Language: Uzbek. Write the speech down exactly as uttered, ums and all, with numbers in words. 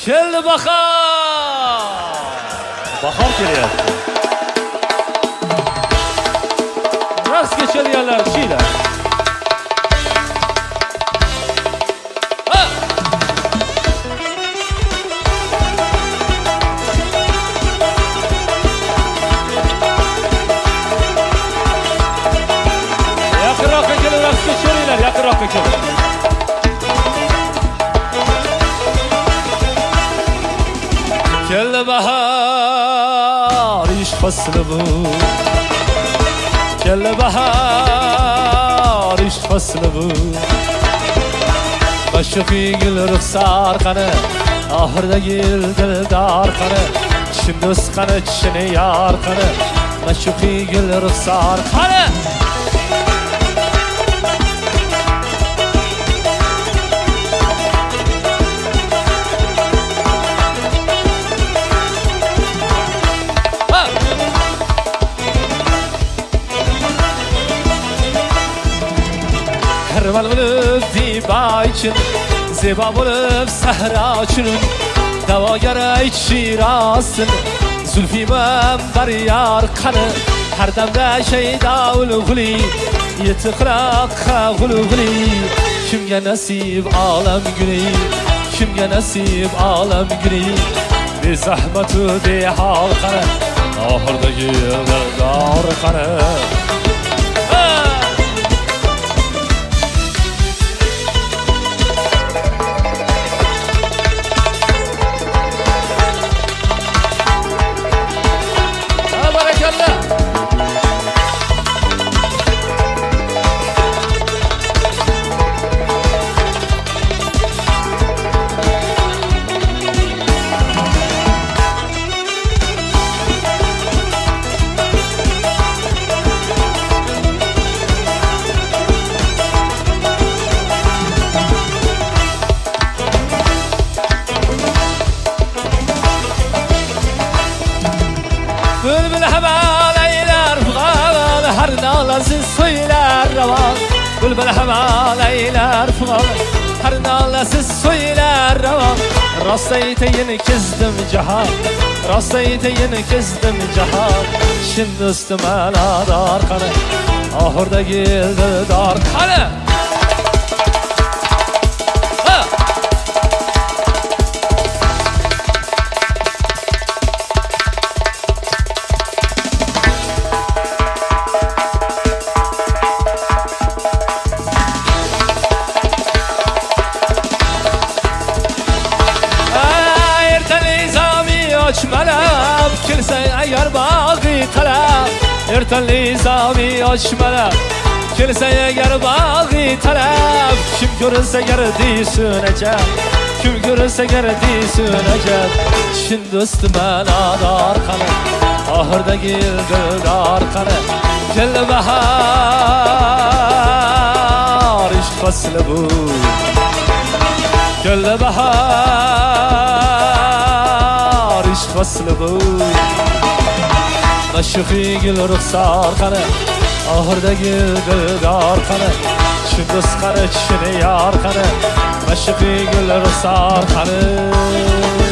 Keldi bahor. Bahor kelyapti. Rastga kelganlar shiylar. Yaqinroqqa kelib rastga kelinglar, yaqinroqqa kelib. Keldi bahor, ish fasli bu. Keldi bahor, ish fasli bu. Mash'uqiy gul ruxsar qani, oxirdagi dildor qani, shundo'z qani, chishini yor qani. Mash'uqiy gul ruxsar qani. Karval bo'lib diba için, zeba bo'lib sahra uchun, da'vogar ayt shirasin, zulfimam baryar qani, har damda shayda ulug'li, yetiqroqqa ulug'li, kimga nasib olam guli, kimga nasib olam guli, be zahmatu be hol qani, oxirdagi dildor qani. Bülbül hemen eyler fugal, her nalası söyler ravan. Bülbül hemen eyler fugal, her nalası söyler ravan. Rastayteyin kezdim cihan, rastayteyin kezdim cihan. Şimdi üstüme nadar kanı, ahırda geldi dar kanı. Açmalab kilse eğer bağı talep, erten nizami açmalab kilse eğer bağı talep, kim görürse gerdi sönecek, kim görürse gerdi sönecek. Şimdi üstüme nadar kanı, ahırda geldi dar kanı. Geldi bahar, iş faslı bu. Geldi bahar, iş faslı bu. Mash'uqiy gul ruxsar qani, oxirda geldi dar qani. Shundo'z qani, chishini yor qani. Mash'uqiy gul ruxsar qani.